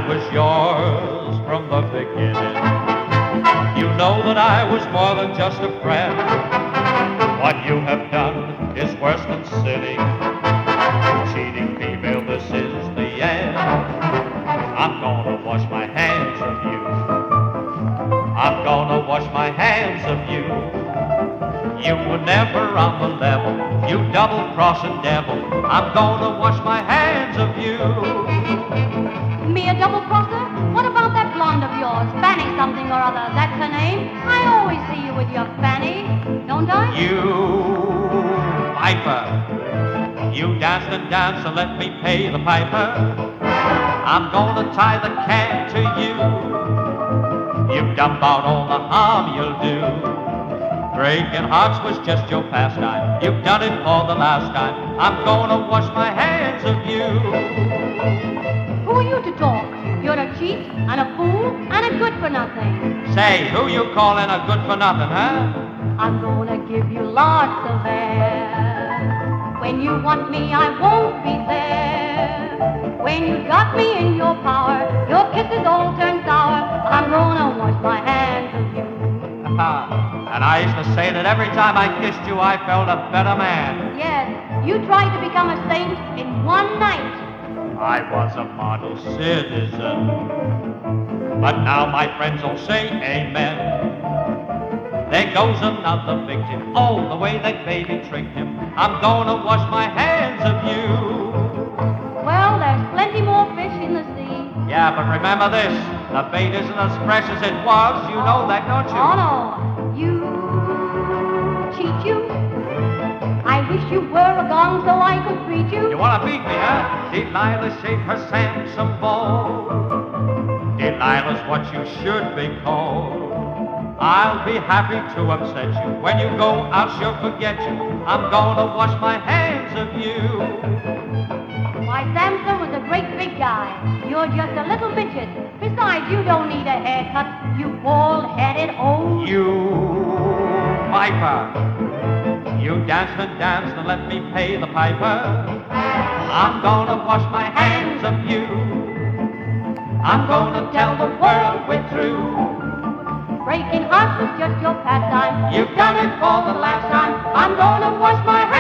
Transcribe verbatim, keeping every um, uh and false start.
was yours from the beginning. You know that I was more than just a friend. What you have done is worse than sinning. Cheating female, this is the end. I'm gonna wash my hands of you. I'm gonna wash my hands of you. You were never on the level, you double-crossing devil. I'm gonna wash my hands of you. Me a double-crosser? What about that blonde of yours, Fanny something or other? That's her name? I always see you with your Fanny, don't I? You viper, you danced and danced, so let me pay the piper. I'm gonna tie the can to you. You dump out all the harm you'll do. Breaking hearts was just your pastime. You've done it for the last time. I'm gonna wash my hands of you. Who are you to talk? You're a cheat and a fool and a good-for-nothing. Say, who you calling a good-for-nothing, huh? I'm gonna give you lots of air. When you want me, I won't be there. When you got me in your power, your kisses all turn sour. I'm gonna wash my hands of you. And I used to say that every time I kissed you, I felt a better man. Yes, you tried to become a saint in one night. I was a model citizen. But now my friends will say amen. There goes another victim. Oh, the way that baby tricked him. I'm gonna wash my hands of you. Well, there's plenty more fish in the sea. Yeah, but remember this. The bait isn't as fresh as it was. You know that, don't you? Oh, no. You cheat you. I wish you were a gong so I could treat you. You wanna beat me, huh? Delilah shake her Samson ball. Delilah's what you should be called. I'll be happy to upset you. When you go, I'll sure forget you. I'm gonna wash my hands of you. Why, Samson was a great big guy. You're just a little midget. Besides, you don't need a haircut, you bald-headed old... You viper. You danced and danced and let me pay the piper. I'm gonna wash my hands of you. I'm gonna tell the world we're through. Breaking hearts was just your pastime. You've done it for the last time. I'm gonna wash my hands.